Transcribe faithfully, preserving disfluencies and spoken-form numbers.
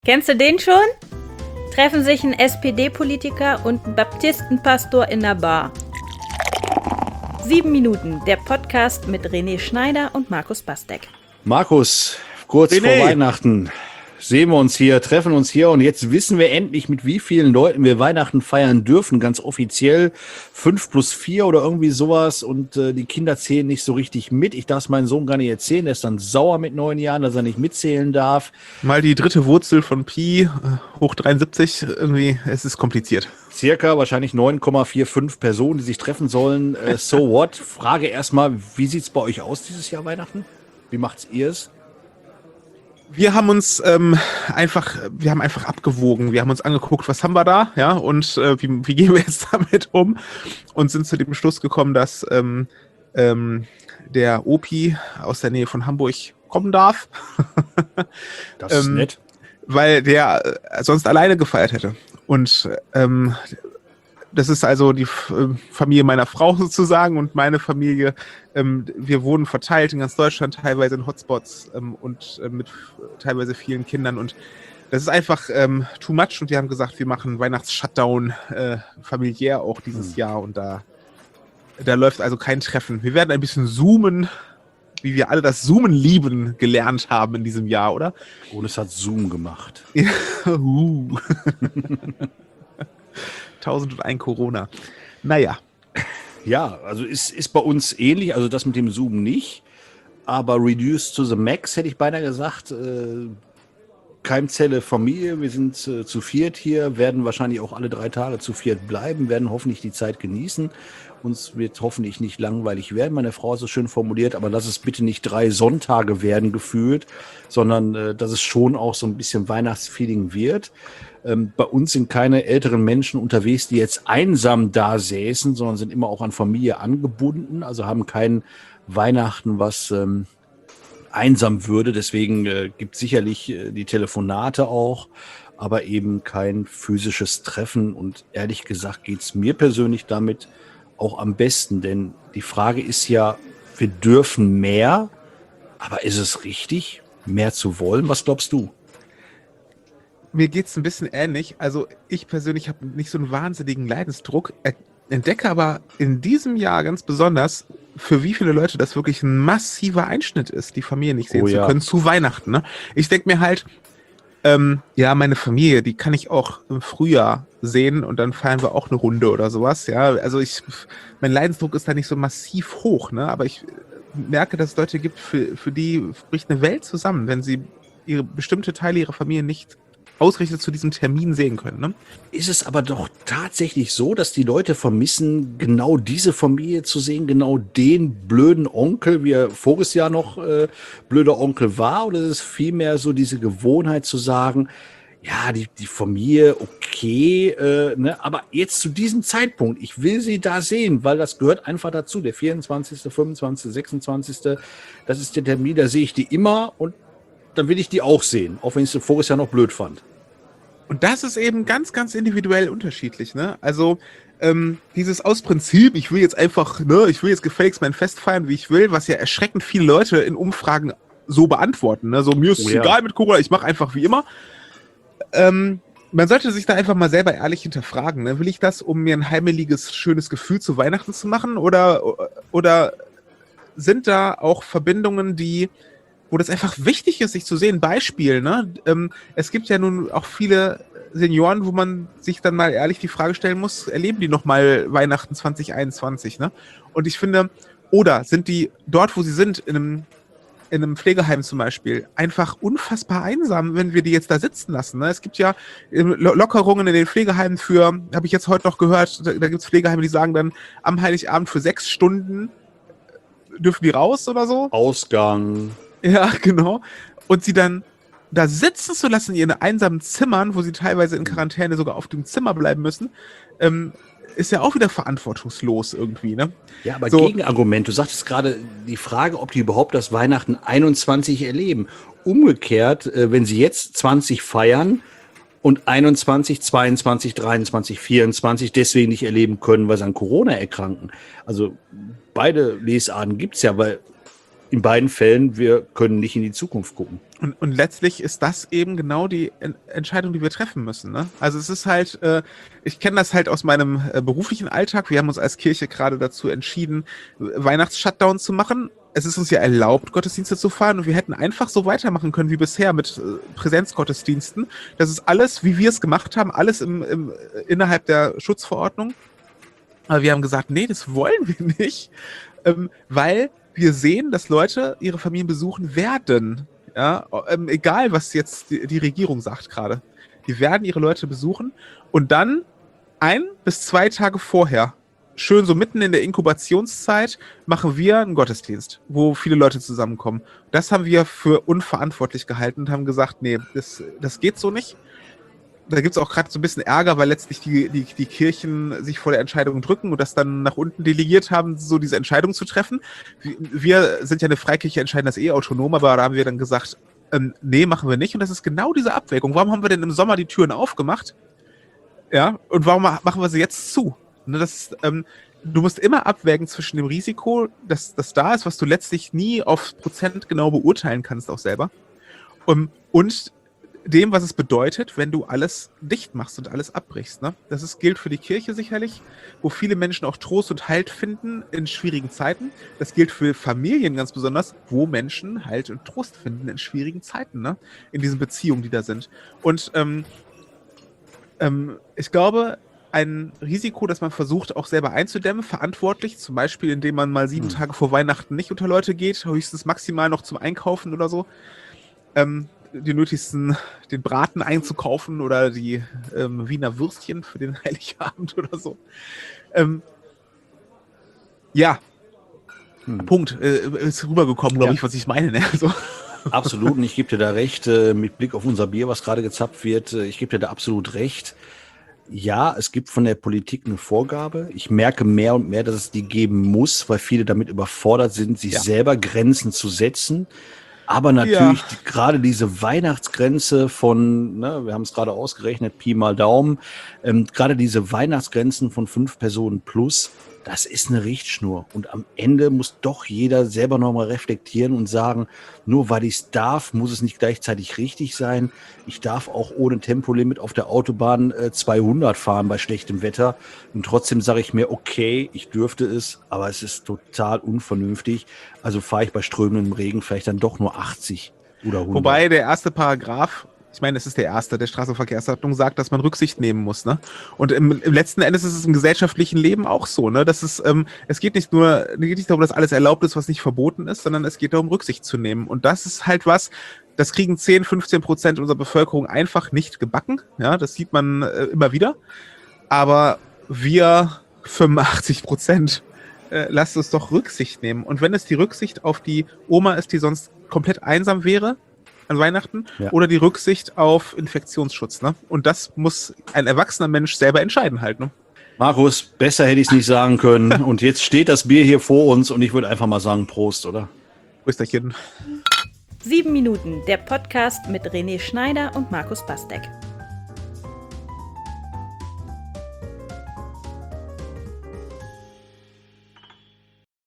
Kennst du den schon? Treffen sich ein S P D-Politiker und ein Baptistenpastor in der Bar. Sieben Minuten, der Podcast mit René Schneider und Markus Bastek. Markus, kurz René. vor Weihnachten sehen wir uns hier, treffen uns hier und jetzt wissen wir endlich, mit wie vielen Leuten wir Weihnachten feiern dürfen, ganz offiziell. Fünf plus vier oder irgendwie sowas und äh, die Kinder zählen nicht so richtig mit. Ich darf es meinem Sohn gar nicht erzählen, der ist dann sauer mit neun Jahren, dass er nicht mitzählen darf. Mal die dritte Wurzel von Pi äh, hoch dreiundsiebzig, irgendwie, es ist kompliziert. Circa wahrscheinlich neun Komma fünfundvierzig Personen, die sich treffen sollen. Äh, so what? Frage erstmal, wie sieht's bei euch aus dieses Jahr Weihnachten? Wie macht's ihr es? Wir haben uns ähm, einfach, wir haben einfach abgewogen. Wir haben uns angeguckt, was haben wir da, ja, und äh, wie, wie gehen wir jetzt damit um? Und sind zu dem Schluss gekommen, dass ähm, ähm, der Opi aus der Nähe von Hamburg kommen darf. Das ist ähm, nett. Weil der äh, sonst alleine gefeiert hätte. Und ähm, das ist also die F- äh, Familie meiner Frau sozusagen und meine Familie. Ähm, wir wohnen verteilt in ganz Deutschland, teilweise in Hotspots ähm, und äh, mit f- teilweise vielen Kindern. Und das ist einfach ähm, too much. Und wir haben gesagt, wir machen Weihnachts-Shutdown äh, familiär auch dieses Hm. Jahr. Und da, da läuft also kein Treffen. Wir werden ein bisschen zoomen, wie wir alle das Zoomen lieben gelernt haben in diesem Jahr, oder? Und es hat Zoom gemacht. uh. tausendundeins Corona. Naja. Ja, also ist, ist bei uns ähnlich, also das mit dem Zoom nicht, aber reduced to the max, hätte ich beinahe gesagt. Äh, Keimzelle Familie, wir sind äh, zu viert hier, werden wahrscheinlich auch alle drei Tage zu viert bleiben, werden hoffentlich die Zeit genießen. Uns wird hoffentlich nicht langweilig werden. Meine Frau hat es schön formuliert, aber lass es bitte nicht drei Sonntage werden gefühlt, sondern äh, dass es schon auch so ein bisschen Weihnachtsfeeling wird. Ähm, bei uns sind keine älteren Menschen unterwegs, die jetzt einsam da säßen, sondern sind immer auch an Familie angebunden, also haben kein Weihnachten, was ähm, einsam würde. Deswegen äh, gibt es sicherlich äh, die Telefonate auch, aber eben kein physisches Treffen. Und ehrlich gesagt geht es mir persönlich damit auch am besten, denn die Frage ist ja, wir dürfen mehr, aber ist es richtig, mehr zu wollen? Was glaubst du? Mir geht's ein bisschen ähnlich. Also ich persönlich habe nicht so einen wahnsinnigen Leidensdruck, er- entdecke aber in diesem Jahr ganz besonders, für wie viele Leute das wirklich ein massiver Einschnitt ist, die Familie nicht sehen Oh zu ja. können, zu Weihnachten. Ne? Ich denke mir halt, ähm, ja, meine Familie, die kann ich auch im Frühjahr sehen und dann feiern wir auch eine Runde oder sowas. Ja, also ich, mein Leidensdruck ist da nicht so massiv hoch, ne? Aber ich merke, dass es Leute gibt, für, für die bricht eine Welt zusammen, wenn sie ihre bestimmte Teile ihrer Familie nicht ausgerechnet zu diesem Termin sehen können. Ne? Ist es aber doch tatsächlich so, dass die Leute vermissen, genau diese Familie zu sehen, genau den blöden Onkel, wie er voriges Jahr noch äh, blöder Onkel war? Oder ist es vielmehr so diese Gewohnheit zu sagen, ja, die, die Familie, okay, äh, ne, aber jetzt zu diesem Zeitpunkt, ich will sie da sehen, weil das gehört einfach dazu. Der vierundzwanzigste, fünfundzwanzigste, sechsundzwanzigste, das ist der Termin, da sehe ich die immer und dann will ich die auch sehen, auch wenn ich sie voriges Jahr noch blöd fand. Und das ist eben ganz, ganz individuell unterschiedlich, ne? Also ähm, dieses aus Prinzip, ich will jetzt einfach, ne, ich will jetzt gefälligst mein Fest feiern, wie ich will, was ja erschreckend viele Leute in Umfragen so beantworten, ne? So, mir ist es Oh ja. egal mit Corona, ich mache einfach wie immer. Ähm, man sollte sich da einfach mal selber ehrlich hinterfragen, ne? Will ich das, um mir ein heimeliges, schönes Gefühl zu Weihnachten zu machen? Oder, oder sind da auch Verbindungen, die wo das einfach wichtig ist, sich zu sehen. Beispiel, ne? Ähm, es gibt ja nun auch viele Senioren, wo man sich dann mal ehrlich die Frage stellen muss, erleben die noch mal Weihnachten zwanzig einundzwanzig, ne? Und ich finde, oder sind die dort, wo sie sind, in einem, in einem Pflegeheim zum Beispiel, einfach unfassbar einsam, wenn wir die jetzt da sitzen lassen, ne? Es gibt ja ähm, Lo- Lockerungen in den Pflegeheimen für, habe ich jetzt heute noch gehört, da, da gibt es Pflegeheime, die sagen dann, am Heiligabend für sechs Stunden dürfen die raus oder so. Ausgang. Ja, genau. Und sie dann da sitzen zu lassen in ihren einsamen Zimmern, wo sie teilweise in Quarantäne sogar auf dem Zimmer bleiben müssen, ähm, ist ja auch wieder verantwortungslos irgendwie, ne? Ja, aber So. Gegenargument, du sagtest gerade die Frage, ob die überhaupt das Weihnachten einundzwanzig erleben. Umgekehrt, äh, wenn sie jetzt zwanzig feiern und einundzwanzig, zweiundzwanzig, dreiundzwanzig, vierundzwanzig deswegen nicht erleben können, weil sie an Corona erkranken. Also beide Lesarten gibt's ja, weil in beiden Fällen, wir können nicht in die Zukunft gucken. Und, und letztlich ist das eben genau die en Entscheidung, die wir treffen müssen. Ne? Also es ist halt, äh, ich kenne das halt aus meinem äh, beruflichen Alltag. Wir haben uns als Kirche gerade dazu entschieden, Weihnachts-Shutdown zu machen. Es ist uns ja erlaubt, Gottesdienste zu feiern, und wir hätten einfach so weitermachen können wie bisher mit äh, Präsenzgottesdiensten. Das ist alles, wie wir es gemacht haben, alles im, im, innerhalb der Schutzverordnung. Aber wir haben gesagt, nee, das wollen wir nicht, ähm, weil wir sehen, dass Leute ihre Familien besuchen werden. Ja, ähm, egal, was jetzt die, die Regierung sagt gerade. Die werden ihre Leute besuchen und dann ein bis zwei Tage vorher, schön so mitten in der Inkubationszeit, machen wir einen Gottesdienst, wo viele Leute zusammenkommen. Das haben wir für unverantwortlich gehalten und haben gesagt, nee, das, das geht so nicht. Da gibt es auch gerade so ein bisschen Ärger, weil letztlich die, die, die Kirchen sich vor der Entscheidung drücken und das dann nach unten delegiert haben, so diese Entscheidung zu treffen. Wir sind ja eine Freikirche, entscheiden das eh autonom, aber da haben wir dann gesagt, ähm, nee, machen wir nicht. Und das ist genau diese Abwägung. Warum haben wir denn im Sommer die Türen aufgemacht? Ja, und warum machen wir sie jetzt zu? Ne, das, ähm, du musst immer abwägen zwischen dem Risiko, dass das da ist, was du letztlich nie auf Prozent genau beurteilen kannst, auch selber, um, und dem, was es bedeutet, wenn du alles dicht machst und alles abbrichst. Ne? Das ist, gilt für die Kirche sicherlich, wo viele Menschen auch Trost und Halt finden in schwierigen Zeiten. Das gilt für Familien ganz besonders, wo Menschen Halt und Trost finden in schwierigen Zeiten, ne? In diesen Beziehungen, die da sind. Und ähm, ähm, ich glaube, ein Risiko, das man versucht auch selber einzudämmen, verantwortlich, zum Beispiel indem man mal sieben hm. Tage vor Weihnachten nicht unter Leute geht, höchstens maximal noch zum Einkaufen oder so, ähm, die nötigsten, den Braten einzukaufen oder die ähm, Wiener Würstchen für den Heiligabend oder so. Ähm, ja, hm. Punkt. Äh, ist rübergekommen, glaube ja. ich, was ich meine. Ne? So. Absolut, und ich gebe dir da recht, äh, mit Blick auf unser Bier, was gerade gezapft wird, äh, ich gebe dir da absolut recht. Ja, es gibt von der Politik eine Vorgabe. Ich merke mehr und mehr, dass es die geben muss, weil viele damit überfordert sind, sich ja. selber Grenzen zu setzen. Aber natürlich ja. die, gerade diese Weihnachtsgrenze von, ne, wir haben es gerade ausgerechnet, Pi mal Daumen, ähm, gerade diese Weihnachtsgrenzen von fünf Personen plus, das ist eine Richtschnur. Und am Ende muss doch jeder selber nochmal reflektieren und sagen, nur weil ich es darf, muss es nicht gleichzeitig richtig sein. Ich darf auch ohne Tempolimit auf der Autobahn äh, zweihundert fahren bei schlechtem Wetter. Und trotzdem sage ich mir, okay, ich dürfte es, aber es ist total unvernünftig. Also fahre ich bei strömendem Regen vielleicht dann doch nur achtzig oder hundert. Wobei der erste Paragraph, ich meine, es ist der erste der Straßenverkehrsordnung, sagt, dass man Rücksicht nehmen muss. Ne? Und im, im letzten Endes ist es im gesellschaftlichen Leben auch so. Ne? Das ist, ähm, es geht nicht nur es geht nicht darum, dass alles erlaubt ist, was nicht verboten ist, sondern es geht darum, Rücksicht zu nehmen. Und das ist halt was, das kriegen zehn, fünfzehn Prozent unserer Bevölkerung einfach nicht gebacken. Ja, das sieht man äh, immer wieder. Aber wir fünfundachtzig Prozent äh, lasst uns doch Rücksicht nehmen. Und wenn es die Rücksicht auf die Oma ist, die sonst komplett einsam wäre, an Weihnachten, ja. oder die Rücksicht auf Infektionsschutz. Ne? Und das muss ein erwachsener Mensch selber entscheiden halt. Ne? Markus, besser hätte ich es nicht sagen können. Und jetzt steht das Bier hier vor uns und ich würde einfach mal sagen Prost, oder? Prösterchen. Sieben Minuten, der Podcast mit René Schneider und Markus Bastek.